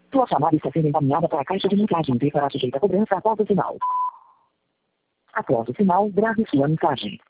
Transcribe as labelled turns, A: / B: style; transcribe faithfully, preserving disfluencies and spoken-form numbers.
A: Sua chamada está sendo encaminhada para a caixa de mensagens e será sujeita a cobrança após o sinal. Após o sinal, grave sua mensagem.